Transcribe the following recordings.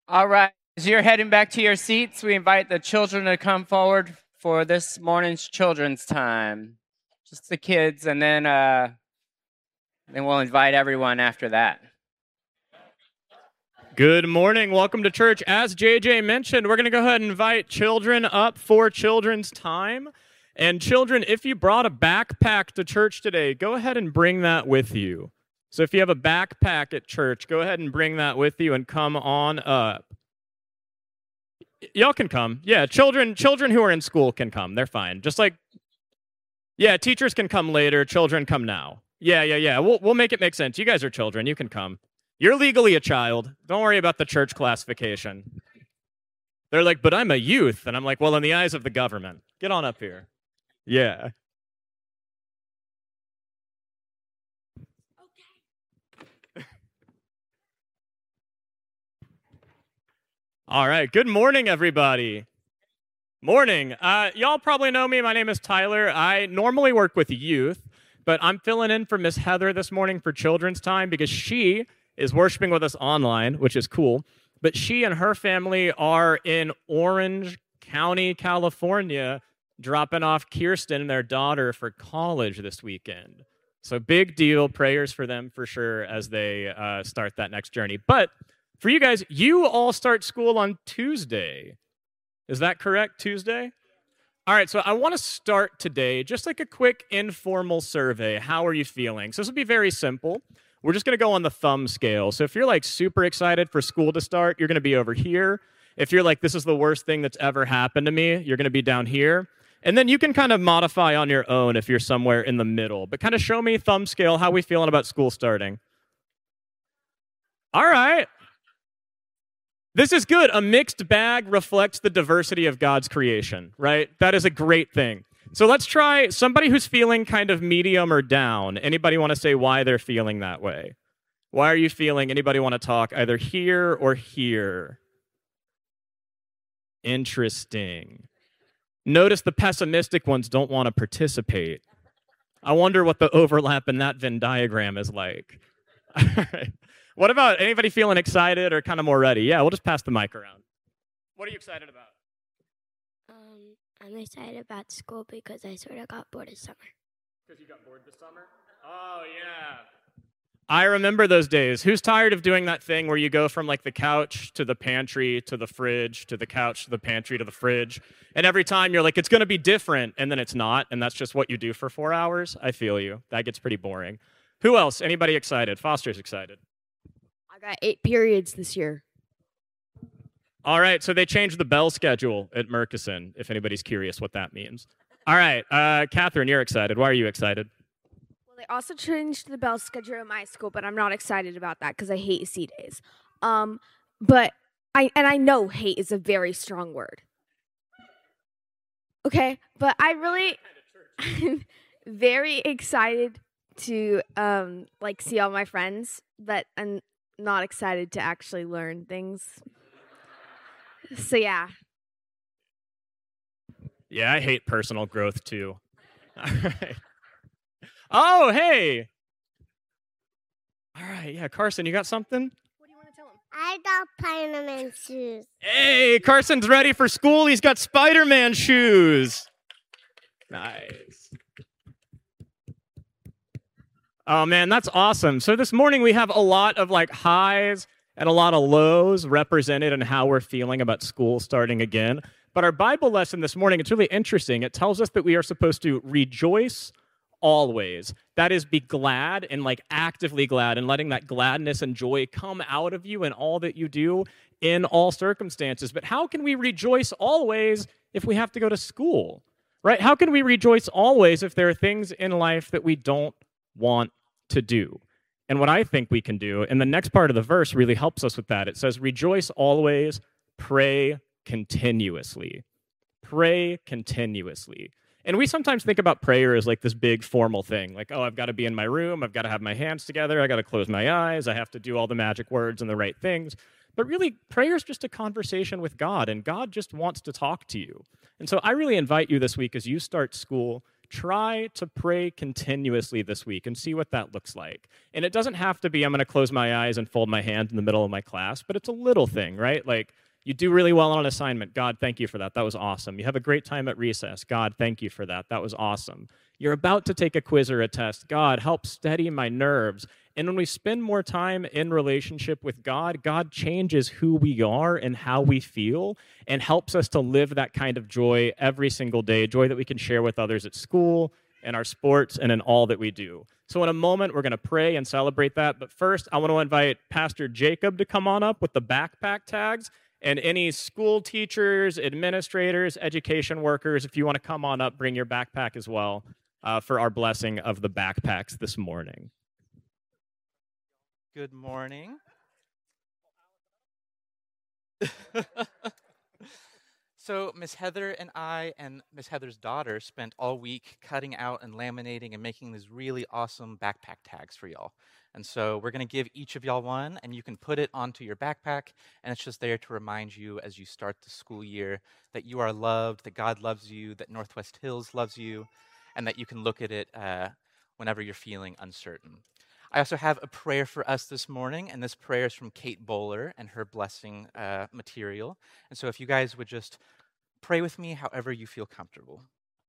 All right, as you're heading back to your seats, we invite the children to come forward for this morning's children's time. Just the kids, and then we'll invite everyone after that. Good morning. Welcome to church. As JJ mentioned, we're going to go ahead and invite children up for children's time. And children, if you brought a backpack to church today, go ahead and bring that with you. So if you have a backpack at church, go ahead and bring that with you and come on up. Y'all can come. Yeah, children who are in school can come. They're fine. Just like, yeah, teachers can come later. Children come now. Yeah. We'll make it make sense. You guys are children. You can come. You're legally a child. Don't worry about the church classification. They're like, but I'm a youth. And I'm like, well, in the eyes of the government. Get on up here. Yeah. All right. Good morning, everybody. Morning. Y'all probably know me. My name is Tyler. I normally work with youth, but I'm filling in for Miss Heather this morning for children's time because she is worshiping with us online, which is cool. But she and her family are in Orange County, California, dropping off Kirsten and their daughter for college this weekend. So big deal. Prayers for them for sure as they start that next journey. But for you guys, you all start school on Tuesday. Is that correct, Tuesday? All right, so I want to start today, just like a quick informal survey. How are you feeling? So this will be very simple. We're just going to go on the thumb scale. So if you're like super excited for school to start, you're going to be over here. If you're like, this is the worst thing that's ever happened to me, you're going to be down here. And then you can kind of modify on your own if you're somewhere in the middle. But kind of show me thumb scale, how we feeling about school starting. All right. This is good. A mixed bag reflects the diversity of God's creation, right? That is a great thing. So let's try somebody who's feeling kind of medium or down. Anybody want to say why they're feeling that way? Why are you feeling? Anybody want to talk either here or here? Interesting. Notice the pessimistic ones don't want to participate. I wonder what the overlap in that Venn diagram is like. All right. What about anybody feeling excited or kind of more ready? Yeah, we'll just pass the mic around. What are you excited about? I'm excited about school because I sort of got bored of summer. Because you got bored this summer? Oh, yeah. I remember those days. Who's tired of doing that thing where you go from like the couch to the pantry to the fridge to the couch to the pantry to the fridge, and every time you're like, it's going to be different, and then it's not, and that's just what you do for 4 hours? I feel you. That gets pretty boring. Who else? Anybody excited? Foster's excited. I got 8 periods this year. All right, so they changed the bell schedule at Murchison, if anybody's curious what that means. All right, Catherine, you're excited. Why are you excited? Well, they also changed the bell schedule at my school, but I'm not excited about that because I hate C days. But I know hate is a very strong word. Okay, but I'm very excited to see all my friends, but I'm not excited to actually learn things. So yeah. Yeah, I hate personal growth too. All right. Oh, hey. All right, yeah, Carson, you got something? What do you want to tell him? I got Spider-Man shoes. Hey, Carson's ready for school. He's got Spider-Man shoes. Nice. Oh, man, that's awesome. So this morning we have a lot of like highs and a lot of lows represented in how we're feeling about school starting again. But our Bible lesson this morning, it's really interesting. It tells us that we are supposed to rejoice always. That is, be glad and like actively glad and letting that gladness and joy come out of you in all that you do in all circumstances. But how can we rejoice always if we have to go to school, right? How can we rejoice always if there are things in life that we don't want to do? And what I think we can do, and the next part of the verse really helps us with that. It says, rejoice always, pray continuously. Pray continuously. And we sometimes think about prayer as like this big formal thing. Like, oh, I've got to be in my room. I've got to have my hands together. I got to close my eyes. I have to do all the magic words and the right things. But really, prayer is just a conversation with God, and God just wants to talk to you. And so I really invite you this week as you start school try to pray continuously this week and see what that looks like. And it doesn't have to be, I'm going to close my eyes and fold my hands in the middle of my class, but it's a little thing, right? Like, you do really well on an assignment. God, thank you for that. That was awesome. You have a great time at recess. God, thank you for that. That was awesome. You're about to take a quiz or a test. God, help steady my nerves. And when we spend more time in relationship with God, God changes who we are and how we feel and helps us to live that kind of joy every single day, joy that we can share with others at school, in our sports, and in all that we do. So in a moment, we're going to pray and celebrate that. But first, I want to invite Pastor Jacob to come on up with the backpack tags. And any school teachers, administrators, education workers, if you want to come on up, bring your backpack as well for our blessing of the backpacks this morning. Good morning. So Miss Heather and I and Miss Heather's daughter spent all week cutting out and laminating and making these really awesome backpack tags for y'all. And so we're going to give each of y'all one, and you can put it onto your backpack, and it's just there to remind you as you start the school year that you are loved, that God loves you, that Northwest Hills loves you, and that you can look at it whenever you're feeling uncertain. I also have a prayer for us this morning, and this prayer is from Kate Bowler and her blessing material. And so if you guys would just pray with me however you feel comfortable.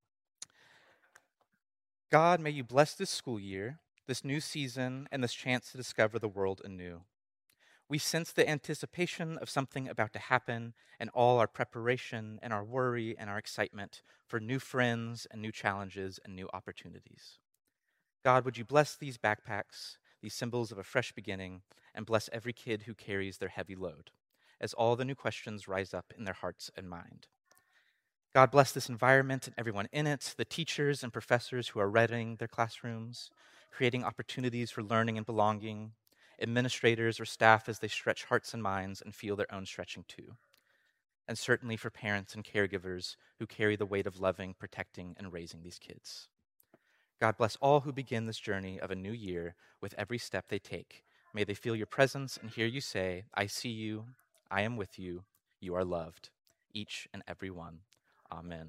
God, may you bless this school year, this new season, and this chance to discover the world anew. We sense the anticipation of something about to happen, and all our preparation and our worry and our excitement for new friends and new challenges and new opportunities. God, would you bless these backpacks, these symbols of a fresh beginning, and bless every kid who carries their heavy load, as all the new questions rise up in their hearts and mind. God, bless this environment and everyone in it, the teachers and professors who are readying their classrooms, creating opportunities for learning and belonging, administrators or staff as they stretch hearts and minds and feel their own stretching too. And certainly for parents and caregivers who carry the weight of loving, protecting, and raising these kids. God, bless all who begin this journey of a new year with every step they take. May they feel your presence and hear you say, I see you, I am with you, you are loved, each and every one. Amen.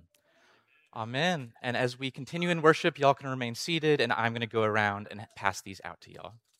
Amen. And as we continue in worship, y'all can remain seated, and I'm going to go around and pass these out to y'all.